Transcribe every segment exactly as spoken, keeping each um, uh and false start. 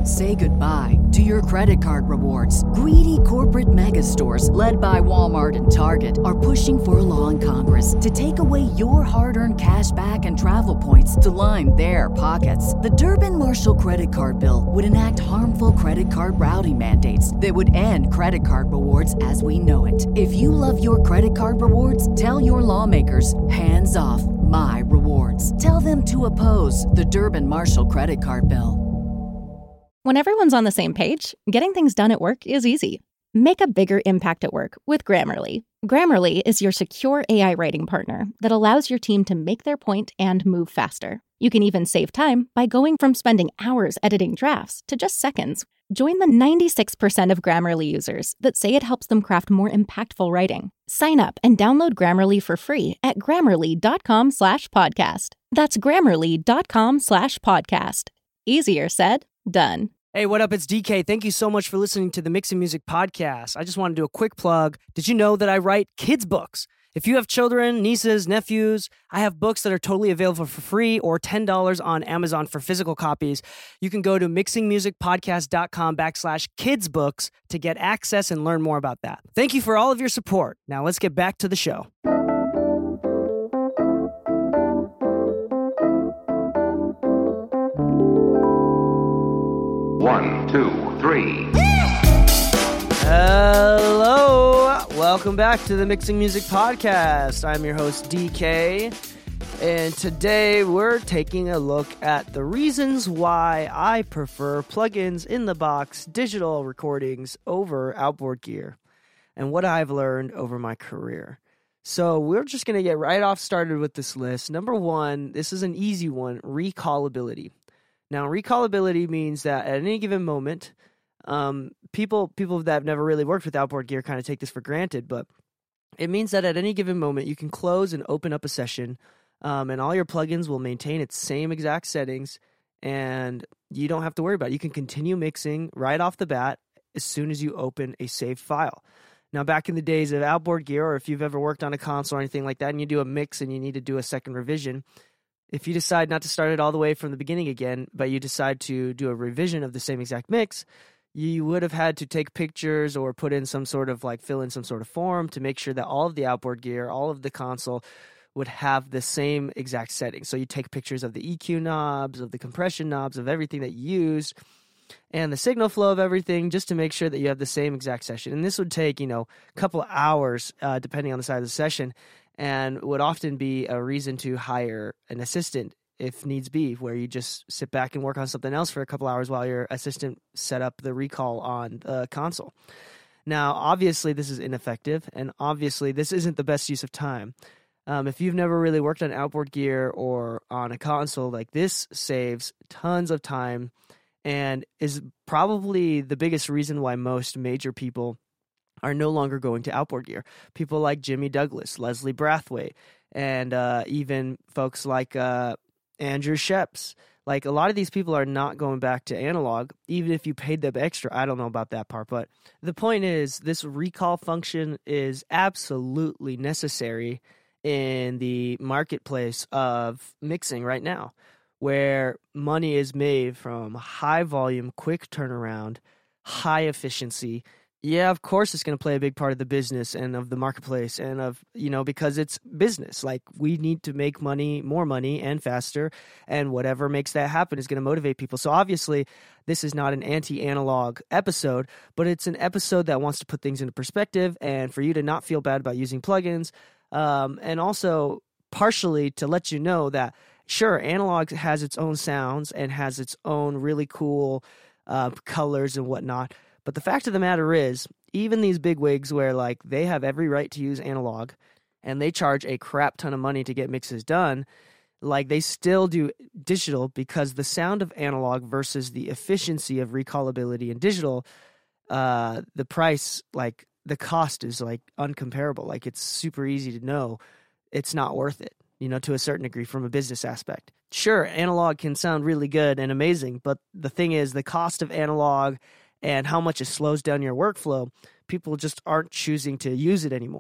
Say goodbye to your credit card rewards. Greedy corporate mega stores, led by Walmart and Target, are pushing for a law in Congress to take away your hard-earned cash back and travel points to line their pockets. The Durbin-Marshall credit card bill would enact harmful credit card routing mandates that would end credit card rewards as we know it. If you love your credit card rewards, tell your lawmakers, hands off my rewards. Tell them to oppose the Durbin-Marshall credit card bill. When everyone's on the same page, getting things done at work is easy. Make a bigger impact at work with Grammarly. Grammarly is your secure A I writing partner that allows your team to make their point and move faster. You can even save time by going from spending hours editing drafts to just seconds. Join the ninety-six percent of Grammarly users that say it helps them craft more impactful writing. Sign up and download Grammarly for free at grammarly.com slash podcast. That's grammarly.com slash podcast. Easier said, done. Hey, what up? It's D K. Thank you so much for listening to the Mixing Music Podcast. I just want to do a quick plug. Did you know that I write kids' books? If you have children, nieces, nephews, I have books that are totally available for free or ten dollars on Amazon for physical copies. You can go to mixingmusicpodcast.com backslash kids books to get access and learn more about that. Thank you for all of your support. Now let's get back to the show. One, two, three. Hello. Welcome back to the Mixing Music Podcast. I'm your host, D K. And today we're taking a look at the reasons why I prefer plugins in the box digital recordings over outboard gear and what I've learned over my career. So we're just going to get right off started with this list. Number one, this is an easy one, recallability. Now, recallability means that at any given moment, um, people people that have never really worked with outboard gear kind of take this for granted, but it means that at any given moment, you can close and open up a session, um, and all your plugins will maintain its same exact settings, and you don't have to worry about it. You can continue mixing right off the bat as soon as you open a saved file. Now, back in the days of outboard gear, or if you've ever worked on a console or anything like that, and you do a mix and you need to do a second revision, if you decide not to start it all the way from the beginning again, but you decide to do a revision of the same exact mix, you would have had to take pictures or put in some sort of like fill in some sort of form to make sure that all of the outboard gear, all of the console would have the same exact settings. So you take pictures of the E Q knobs, of the compression knobs, of everything that you used, and the signal flow of everything just to make sure that you have the same exact session. And this would take, you know, a couple of hours, uh, depending on the size of the session, and would often be a reason to hire an assistant if needs be, where you just sit back and work on something else for a couple hours while your assistant set up the recall on the console. Now, obviously, this is ineffective, and obviously, this isn't the best use of time. Um, if you've never really worked on outboard gear or on a console, like this saves tons of time and is probably the biggest reason why most major people are no longer going to outboard gear. People like Jimmy Douglas, Leslie Brathwaite, and uh, even folks like uh, Andrew Sheps. Like, a lot of these people are not going back to analog, even if you paid them extra. I don't know about that part, but the point is this recall function is absolutely necessary in the marketplace of mixing right now, where money is made from high volume, quick turnaround, high efficiency. Yeah, of course it's going to play a big part of the business and of the marketplace and of, you know, because it's business. Like, we need to make money, more money and faster, and whatever makes that happen is going to motivate people. So obviously this is not an anti-analog episode, but it's an episode that wants to put things into perspective and for you to not feel bad about using plugins, um, and also partially to let you know that, sure, analog has its own sounds and has its own really cool uh, colors and whatnot. But the fact of the matter is, even these bigwigs where, like, they have every right to use analog and they charge a crap ton of money to get mixes done, like, they still do digital because the sound of analog versus the efficiency of recallability in digital, uh, the price, like, the cost is, like, uncomparable. Like, it's super easy to know it's not worth it, you know, to a certain degree from a business aspect. Sure, analog can sound really good and amazing, but the thing is, the cost of analog and how much it slows down your workflow, people just aren't choosing to use it anymore.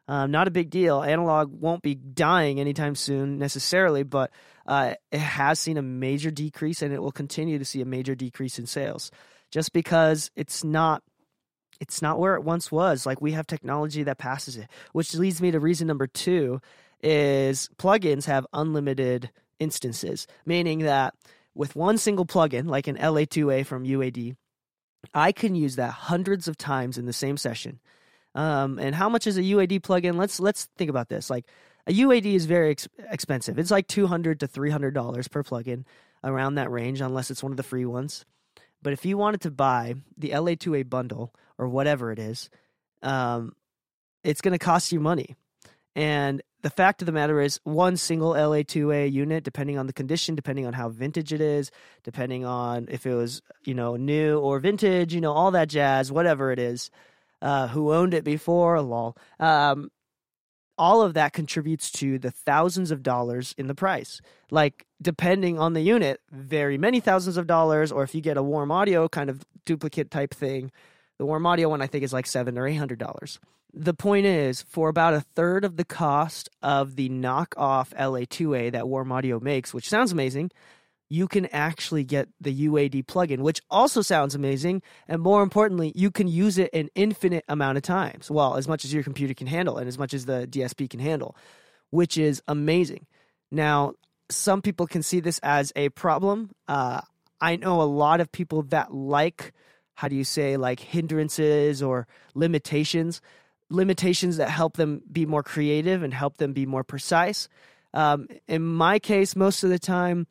Um, not a big deal. Analog won't be dying anytime soon necessarily, but uh, it has seen a major decrease, and it will continue to see a major decrease in sales just because it's not it's not where it once was. Like, we have technology that passes it, which leads me to reason number two is plugins have unlimited instances, meaning that with one single plugin, like an L A two A from U A D, I can use that hundreds of times in the same session. Um, and how much is a U A D plugin? Let's let's think about this. Like, a U A D is very ex- expensive. It's like two hundred to three hundred dollars per plugin, around that range, unless it's one of the free ones. But if you wanted to buy the L A two A bundle or whatever it is, um, it's going to cost you money. And the fact of the matter is, one single L A two A unit, depending on the condition, depending on how vintage it is, depending on if it was, you know, new or vintage, you know, all that jazz, whatever it is, uh, who owned it before, lol. Um, all of that contributes to the thousands of dollars in the price. Like, depending on the unit, very many thousands of dollars, or if you get a Warm Audio kind of duplicate type thing, the Warm Audio one I think is like seven or eight hundred dollars. The point is, for about a third of the cost of the knockoff L A two A that Warm Audio makes, which sounds amazing, you can actually get the U A D plugin, which also sounds amazing, and more importantly, you can use it an infinite amount of times. Well, as much as your computer can handle and as much as the D S P can handle, which is amazing. Now, some people can see this as a problem. Uh, I know a lot of people that like, how do you say, like hindrances or limitations, limitations that help them be more creative and help them be more precise. Um, in my case, most of the time,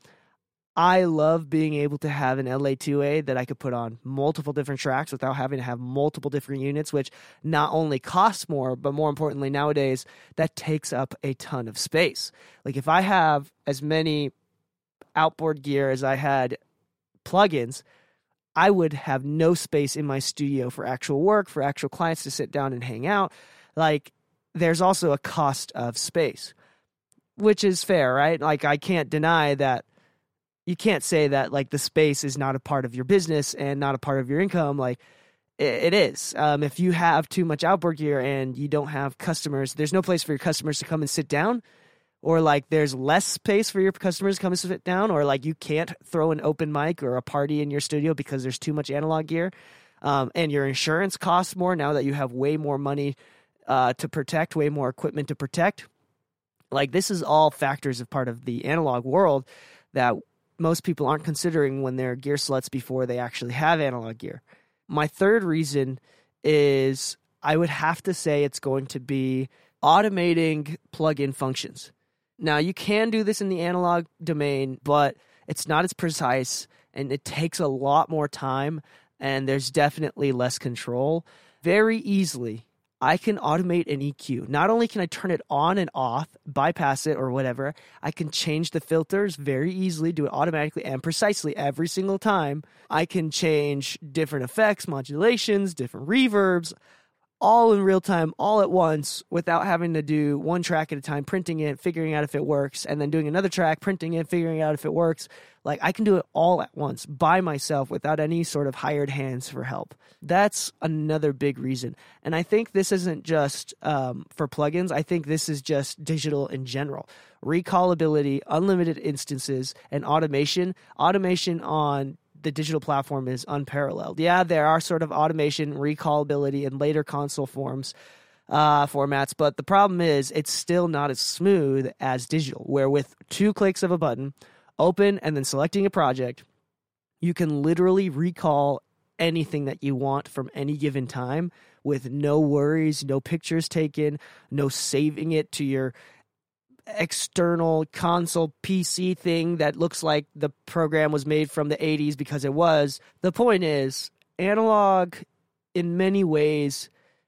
I love being able to have an L A two A that I could put on multiple different tracks without having to have multiple different units, which not only costs more, but more importantly nowadays, that takes up a ton of space. Like, if I have as many outboard gear as I had plugins, I would have no space in my studio for actual work, for actual clients to sit down and hang out. Like, there's also a cost of space, which is fair, right? Like, I can't deny that. You can't say that, like, the space is not a part of your business and not a part of your income. Like, it, it is. Um, if you have too much outboard gear and you don't have customers, there's no place for your customers to come and sit down, or like there's less space for your customers to come and sit down, or like you can't throw an open mic or a party in your studio because there's too much analog gear, um, and your insurance costs more now that you have way more money uh, to protect, way more equipment to protect. Like, this is all factors of part of the analog world that most people aren't considering when they're gear sluts before they actually have analog gear. My third reason is I would have to say it's going to be automating plug-in functions. Now, you can do this in the analog domain, but it's not as precise, and it takes a lot more time, and there's definitely less control. Very easily, I can automate an E Q. Not only can I turn it on and off, bypass it or whatever, I can change the filters very easily, do it automatically and precisely every single time. I can change different effects, modulations, different reverbs, all in real time, all at once, without having to do one track at a time, printing it, figuring out if it works, and then doing another track, printing it, figuring out if it works. Like, I can do it all at once by myself without any sort of hired hands for help. That's another big reason. And I think this isn't just um, for plugins. I think this is just digital in general. Recallability, unlimited instances, and automation. Automation on the digital platform is unparalleled. Yeah, there are sort of automation, recallability, and later console forms, uh, formats, but the problem is it's still not as smooth as digital, where with two clicks of a button, open, and then selecting a project, you can literally recall anything that you want from any given time with no worries, no pictures taken, no saving it to your external console P C thing that looks like the program was made from the eighties, because it was. The point is, analog in many ways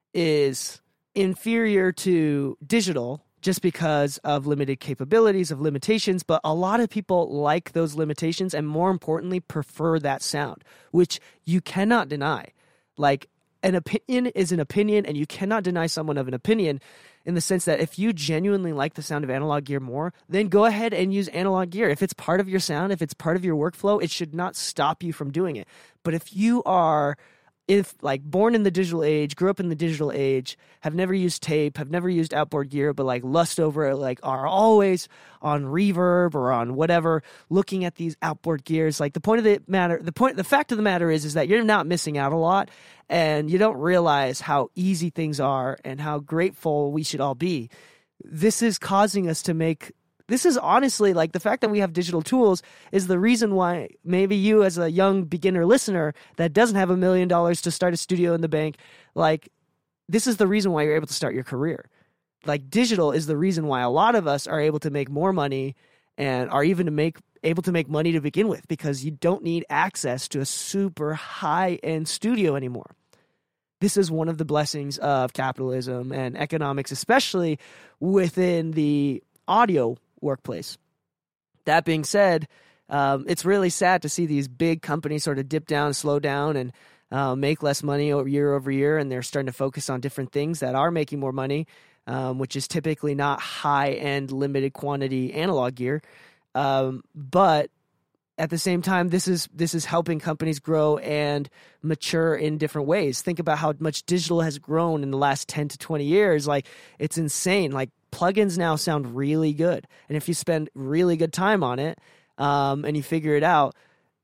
is inferior to digital just because of limited capabilities, of limitations, but a lot of people like those limitations and, more importantly, prefer that sound, which you cannot deny. Like, an opinion is an opinion, and you cannot deny someone of an opinion, in the sense that if you genuinely like the sound of analog gear more, then go ahead and use analog gear. If it's part of your sound, if it's part of your workflow, it should not stop you from doing it. But if you are if like born in the digital age, grew up in the digital age, have never used tape, have never used outboard gear, but like lust over it, like are always on Reverb or on whatever, looking at these outboard gears. Like the point of the matter, the point, the fact of the matter is, is that you're not missing out a lot, and you don't realize how easy things are and how grateful we should all be. This is causing us to make. This is honestly, like, the fact that we have digital tools is the reason why maybe you as a young beginner listener that doesn't have a million dollars to start a studio in the bank, like, this is the reason why you're able to start your career. Like, digital is the reason why a lot of us are able to make more money and are even to make able to make money to begin with, because you don't need access to a super high-end studio anymore. This is one of the blessings of capitalism and economics, especially within the audio workplace. That being said, um, it's really sad to see these big companies sort of dip down, slow down, and uh, make less money over year over year, and they're starting to focus on different things that are making more money, um, which is typically not high-end, limited quantity analog gear. Um, but at the same time, this is this is helping companies grow and mature in different ways. Think about how much digital has grown in the last ten to twenty years. Like, it's insane. Like, plugins now sound really good. And if you spend really good time on it, um, and you figure it out,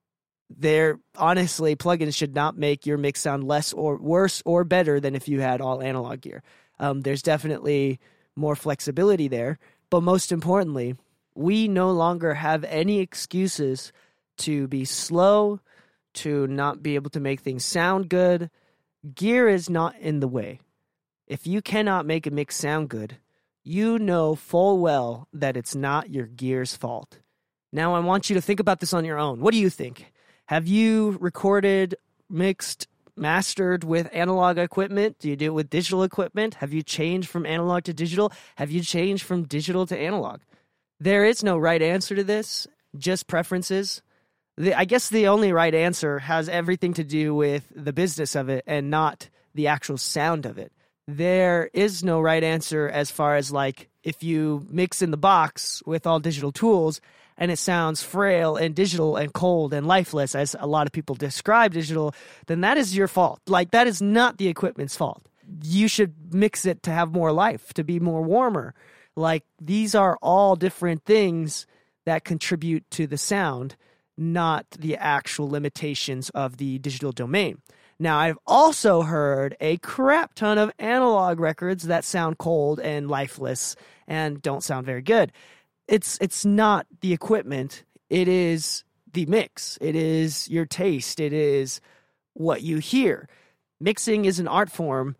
they're honestly, plugins should not make your mix sound less or worse or better than if you had all analog gear. Um, there's definitely more flexibility there. But most importantly, we no longer have any excuses to be slow, to not be able to make things sound good. Gear is not in the way. If you cannot make a mix sound good, you know full well that it's not your gear's fault. Now, I want you to think about this on your own. What do you think? Have you recorded, mixed, mastered with analog equipment? Do you do it with digital equipment? Have you changed from analog to digital? Have you changed from digital to analog? There is no right answer to this, just preferences. The, I guess the only right answer has everything to do with the business of it and not the actual sound of it. There is no right answer as far as, like, if you mix in the box with all digital tools and it sounds frail and digital and cold and lifeless, as a lot of people describe digital, then that is your fault. Like, that is not the equipment's fault. You should mix it to have more life, to be more warmer. Like, these are all different things that contribute to the sound, not the actual limitations of the digital domain. Now, I've also heard a crap ton of analog records that sound cold and lifeless and don't sound very good. It's it's not the equipment. It is the mix. It is your taste. It is what you hear. Mixing is an art form,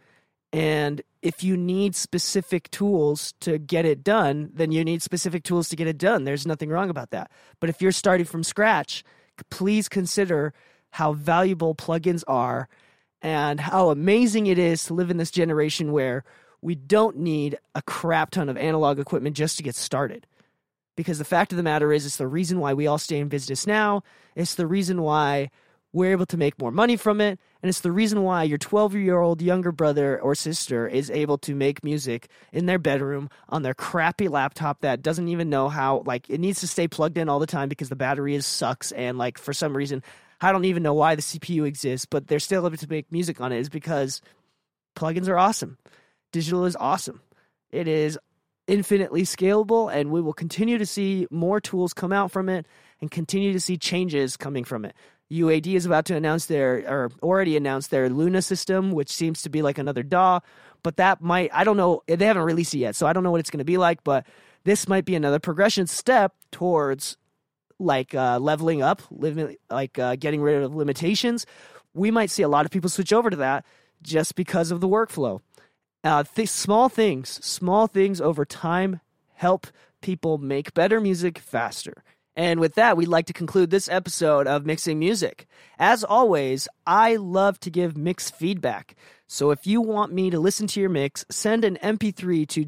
and if you need specific tools to get it done, then you need specific tools to get it done. There's nothing wrong about that. But if you're starting from scratch, please consider how valuable plugins are and how amazing it is to live in this generation where we don't need a crap ton of analog equipment just to get started. Because the fact of the matter is, it's the reason why we all stay in business now. It's the reason why we're able to make more money from it. And it's the reason why your twelve-year-old younger brother or sister is able to make music in their bedroom on their crappy laptop that doesn't even know how, like, it needs to stay plugged in all the time because the battery is sucks. And, like, for some reason, I don't even know why the C P U exists, but they're still able to make music on it, is because plugins are awesome. Digital is awesome. It is infinitely scalable, and we will continue to see more tools come out from it and continue to see changes coming from it. U A D is about to announce their, or already announced their Luna system, which seems to be like another D A W, but that might, I don't know, they haven't released it yet, so I don't know what it's going to be like, but this might be another progression step towards like uh, leveling up, living, like uh, getting rid of limitations. We might see a lot of people switch over to that just because of the workflow. Uh, th- small things, small things over time help people make better music faster. And with that, we'd like to conclude this episode of Mixing Music. As always, I love to give mix feedback. So if you want me to listen to your mix, send an M P three to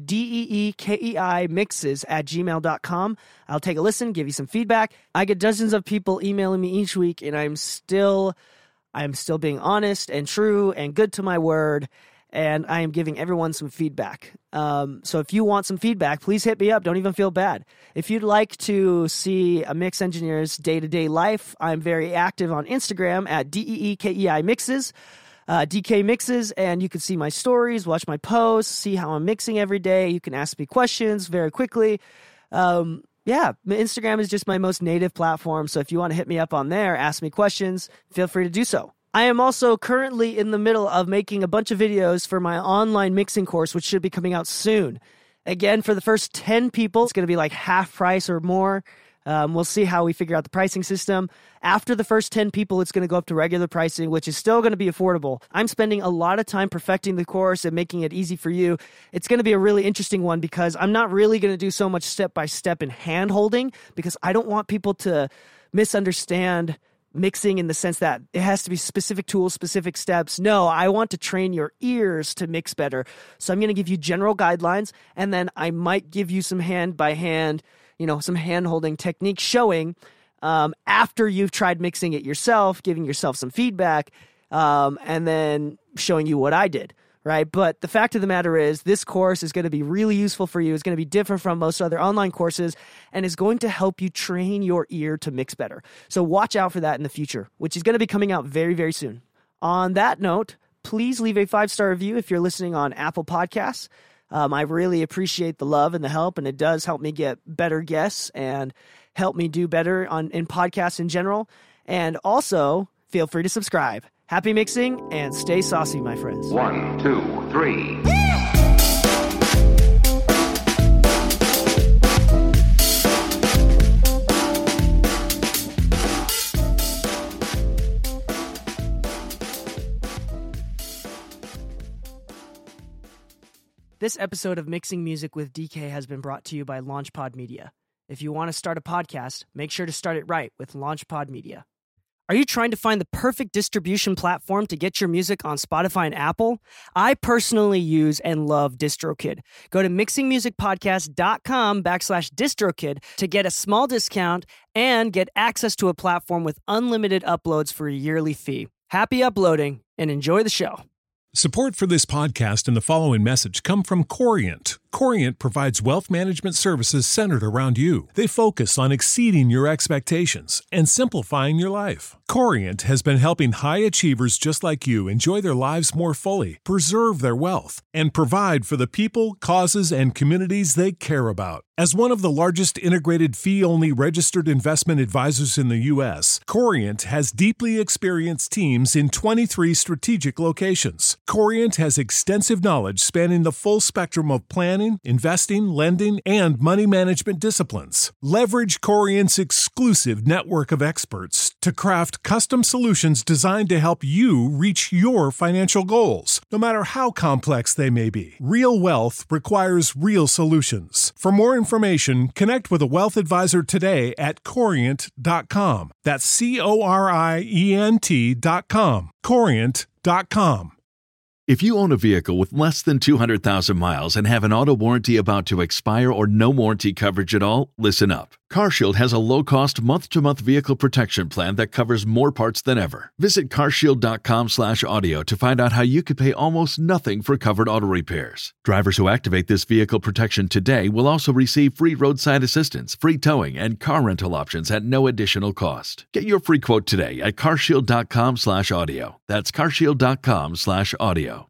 deekei mixes at gmail dot com. I'll take a listen, give you some feedback. I get dozens of people emailing me each week, and I'm still, I'm still being honest and true and good to my word. And I am giving everyone some feedback. Um, so if you want some feedback, please hit me up. Don't even feel bad. If you'd like to see a mix engineer's day-to-day life, I'm very active on Instagram at deekei mixes. uh, D K Mixes, and you can see my stories, watch my posts, see how I'm mixing every day. You can ask me questions very quickly. Um, yeah, Instagram is just my most native platform, so if you want to hit me up on there, ask me questions, feel free to do so. I am also currently in the middle of making a bunch of videos for my online mixing course, which should be coming out soon. Again, for the first ten people, it's going to be like half price or more. Um, we'll see how we figure out the pricing system. After the first ten people, it's going to go up to regular pricing, which is still going to be affordable. I'm spending a lot of time perfecting the course and making it easy for you. It's going to be a really interesting one because I'm not really going to do so much step-by-step and hand-holding because I don't want people to misunderstand mixing in the sense that it has to be specific tools, specific steps. No, I want to train your ears to mix better. So I'm going to give you general guidelines, and then I might give you some hand-by-hand you know, some hand-holding techniques showing um, after you've tried mixing it yourself, giving yourself some feedback, um, and then showing you what I did, right? But the fact of the matter is this course is going to be really useful for you. It's going to be different from most other online courses and is going to help you train your ear to mix better. So watch out for that in the future, which is going to be coming out very, very soon. On that note, please leave a five-star review if you're listening on Apple Podcasts. Um, I really appreciate the love and the help, and it does help me get better guests and help me do better on in podcasts in general. And also, feel free to subscribe. Happy mixing, and stay saucy, my friends. One, two, three. This episode of Mixing Music with D K has been brought to you by LaunchPod Media. If you want to start a podcast, make sure to start it right with LaunchPod Media. Are you trying to find the perfect distribution platform to get your music on Spotify and Apple? I personally use and love DistroKid. Go to mixingmusicpodcast.com backslash DistroKid to get a small discount and get access to a platform with unlimited uploads for a yearly fee. Happy uploading and enjoy the show. Support for this podcast and the following message come from Corient. Corient provides wealth management services centered around you. They focus on exceeding your expectations and simplifying your life. Corient has been helping high achievers just like you enjoy their lives more fully, preserve their wealth, and provide for the people, causes, and communities they care about. As one of the largest integrated fee-only registered investment advisors in the U S, Corient has deeply experienced teams in twenty-three strategic locations. Corient has extensive knowledge spanning the full spectrum of planning, investing, lending, and money management disciplines. Leverage Corient's exclusive network of experts to craft custom solutions designed to help you reach your financial goals, no matter how complex they may be. Real wealth requires real solutions. For more information, connect with a wealth advisor today at corient dot com. That's C O R I E N T dot com. corient dot com. If you own a vehicle with less than two hundred thousand miles and have an auto warranty about to expire or no warranty coverage at all, listen up. CarShield has a low-cost month-to-month vehicle protection plan that covers more parts than ever. Visit carshield.com slash audio to find out how you could pay almost nothing for covered auto repairs. Drivers who activate this vehicle protection today will also receive free roadside assistance, free towing, and car rental options at no additional cost. Get your free quote today at carshield.com slash audio. That's carshield.com slash audio.